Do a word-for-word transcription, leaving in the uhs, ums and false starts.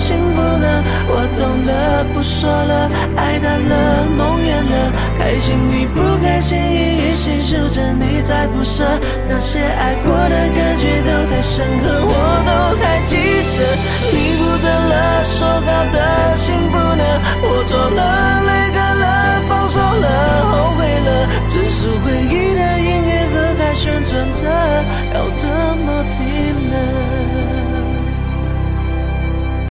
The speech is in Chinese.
幸福了，我懂了，不说了，爱淡了，梦远了，开心与不开心一一细数着，你在不舍，那些爱过的感觉都太深刻，我都还记